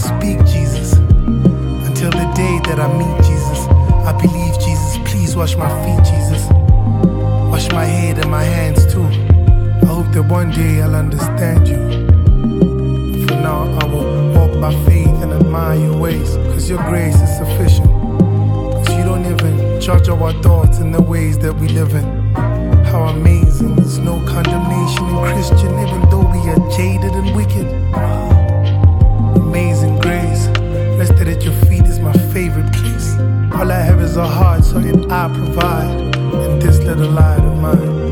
speak, Jesus. Until the day that I meet Jesus, I believe, Jesus. Please wash my feet, Jesus. Wash my head and my hands too. I hope that one day I'll understand you. But for now, I will walk by faith and admire your ways, cause your grace is sufficient. Cause you don't even judge our thoughts and the ways that we live in. How amazing, there's no condemnation in Christian, even though we are jaded and wicked. Amazing grace, rested at your feet is my favorite place. All I have is a heart, so I provide in this little light of mine.